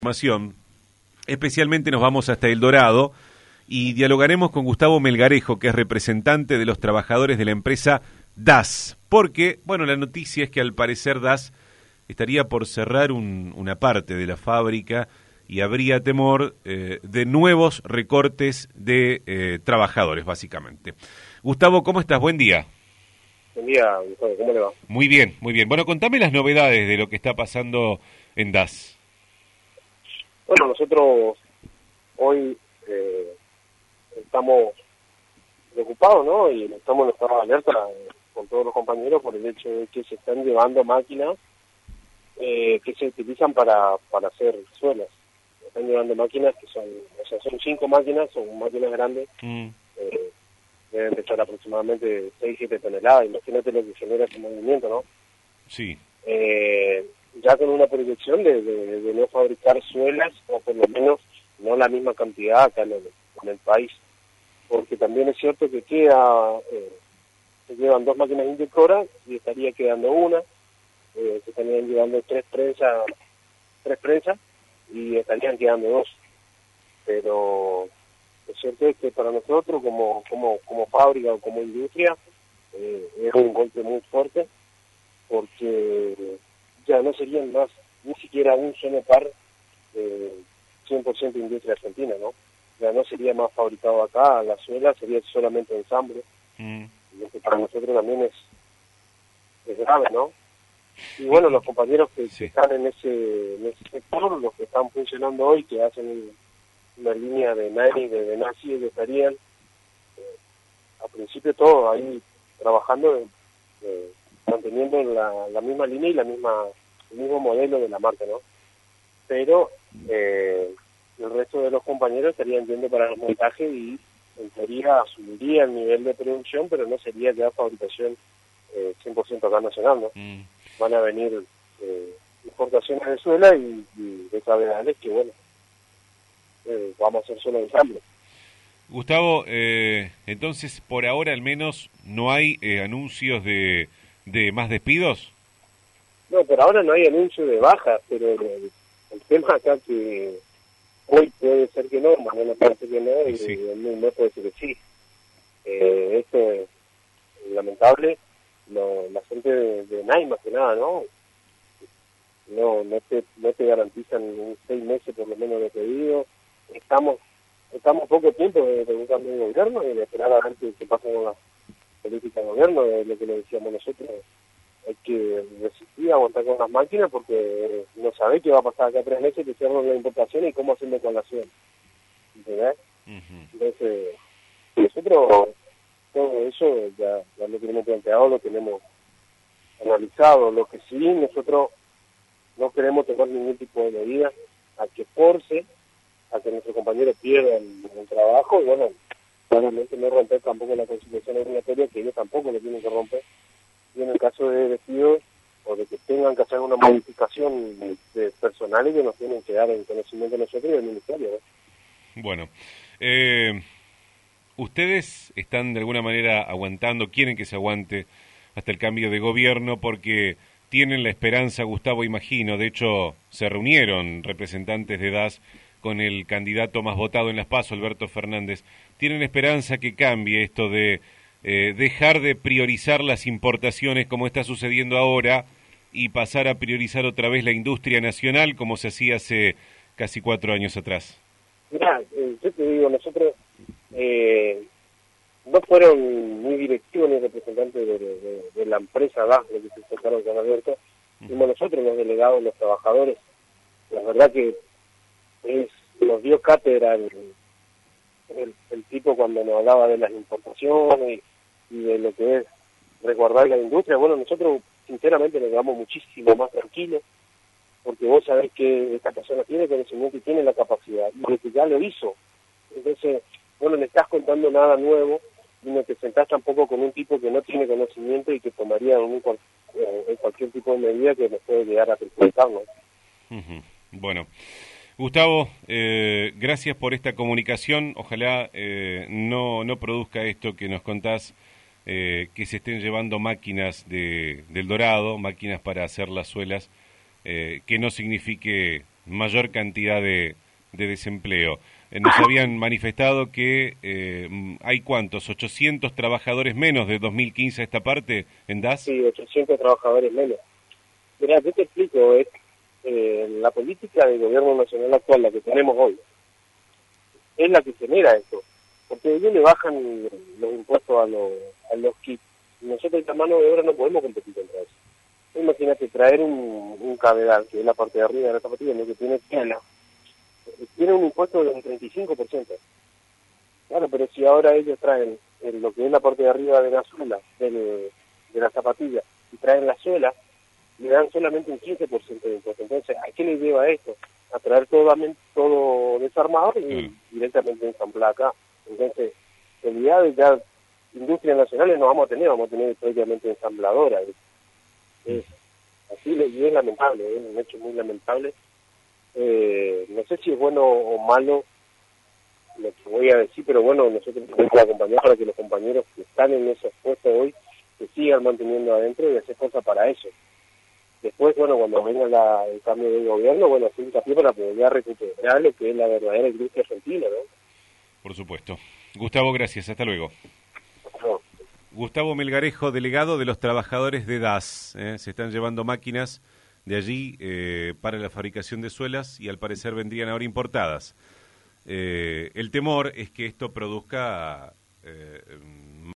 Información. Especialmente nos vamos hasta El Dorado y dialogaremos con Gustavo Melgarejo, que es representante de los trabajadores de la empresa DAS. Porque, bueno, la noticia es que al parecer DAS estaría por cerrar una parte de la fábrica y habría temor de nuevos recortes de trabajadores, básicamente. Gustavo, ¿cómo estás? Buen día. Buen día, ¿cómo le va? Muy bien, muy bien. Bueno, contame las novedades de lo que está pasando en DAS. Bueno, nosotros hoy estamos preocupados, ¿no? Y estamos en estado de alerta con todos los compañeros por el hecho de que se están llevando máquinas que se utilizan para hacer suelas. Se están llevando máquinas que son 5 máquinas, son máquinas grandes, deben pesar aproximadamente 6-7 toneladas. Imagínate lo que genera ese movimiento, ¿no? Sí. Ya con una proyección de no fabricar suelas, o por lo menos no la misma cantidad acá en el país, porque también es cierto que se llevan 2 máquinas inyectoras y estaría quedando una, se estarían llevando 3 prensas y estarían quedando 2, pero es cierto que para nosotros como fábrica o como industria es un golpe muy fuerte, porque ya no serían más ni siquiera un solo par 100% industria argentina, ¿no? Ya no sería más fabricado acá, la suela sería solamente ensamble, y lo que para nosotros también es grave, ¿no? Y bueno, los compañeros que están en ese sector, los que están funcionando hoy, que hacen una línea de NAI, de NACI, ellos estarían a principio todos ahí trabajando, manteniendo la misma línea y el mismo modelo de la marca, ¿no? Pero el resto de los compañeros estarían yendo para el montaje y en teoría subiría el nivel de producción, pero no sería ya fabricación 100% acá nacional, ¿no? Van a venir importaciones de suela y de cavidades que, bueno, vamos a hacer solo ensamble. Gustavo, entonces por ahora al menos no hay anuncios de más despidos. No, por ahora no hay anuncio de bajas, pero el tema acá que hoy puede ser que no, mañana puede ser que no, y Sí. en un mes puede ser que sí. Esto es lamentable. La gente de NAI más que nada, ¿no? No te garantizan 6 meses por lo menos de pedido. Estamos poco tiempo de un cambio de gobierno y de esperar a ver qué pasa con la política de gobierno, de lo que le decíamos nosotros. Hay que resistir, aguantar con las máquinas, porque no sabe qué va a pasar acá 3 meses que cierran la importación y cómo hacemos con la suela. ¿Entendés? Entonces, nosotros todo eso ya lo tenemos planteado, lo tenemos analizado. Lo que sí, nosotros no queremos tomar ningún tipo de medida a que force a que nuestros compañeros pierdan el trabajo, y bueno, claramente no romper tampoco la conciliación obligatoria, que ellos tampoco lo tienen que romper. Y en el caso de despidos o de que tengan que hacer una modificación de personal, ellos nos tienen que dar en conocimiento de nosotros y del ministerio, ¿no? Bueno, ustedes están de alguna manera aguantando, quieren que se aguante hasta el cambio de gobierno porque tienen la esperanza, Gustavo, imagino, de hecho se reunieron representantes de DAS con el candidato más votado en las PASO, Alberto Fernández. ¿Tienen esperanza que cambie esto de dejar de priorizar las importaciones como está sucediendo ahora y pasar a priorizar otra vez la industria nacional como se hacía hace casi 4 años atrás? Mirá, yo te digo, nosotros no fueron ni directivos ni representantes de la empresa DAS, lo que se tocaron con Alberto, fuimos nosotros los delegados, los trabajadores. La verdad que nos dio cátedra el tipo cuando nos hablaba de las importaciones y de lo que es resguardar la industria. Bueno, nosotros sinceramente nos quedamos muchísimo más tranquilos, porque vos sabés que esta persona tiene conocimiento y tiene la capacidad, y que ya lo hizo. Entonces, bueno, no le estás contando nada nuevo, y no te sentás tampoco con un tipo que no tiene conocimiento y que tomaría en cualquier tipo de medida que nos puede llegar a perjudicarnos. Bueno, Gustavo, gracias por esta comunicación. Ojalá no produzca esto que nos contás, que se estén llevando máquinas del Dorado, máquinas para hacer las suelas, que no signifique mayor cantidad de desempleo. Nos habían manifestado que hay cuántos, 800 trabajadores menos de 2015 a esta parte en DAS. Sí, 800 trabajadores menos. Mira, yo te explico, la política del gobierno nacional actual, la que tenemos hoy, es la que genera esto. Porque ellos le bajan los impuestos a los kits. Nosotros la mano de obra no podemos competir contra eso. Imagínate traer un cabedal, que es la parte de arriba de la zapatilla, lo que tiene tela, tiene un impuesto del 35%. Claro, pero si ahora ellos traen lo que es la parte de arriba de la suela, de la zapatilla, y traen la suela, le dan solamente un 15% de impuesto. Entonces, ¿a qué le lleva esto? A traer todo desarmado y directamente ensamblado acá. Entonces, en realidad ya industrias nacionales no vamos a tener prácticamente ensambladoras. Así y es lamentable, es un hecho muy lamentable. No sé si es bueno o malo lo que voy a decir, pero bueno, nosotros tenemos que acompañar para que los compañeros que están en esos puestos hoy se sigan manteniendo adentro y hacer cosas para eso. Después, bueno, cuando venga el cambio de gobierno, bueno, hacer hincapié para poder recuperar lo que es la verdadera industria argentina, ¿no? Por supuesto. Gustavo, gracias. Hasta luego. No. Gustavo Melgarejo, delegado de los trabajadores de DAS. Se están llevando máquinas de allí para la fabricación de suelas y al parecer vendrían ahora importadas. El temor es que esto produzca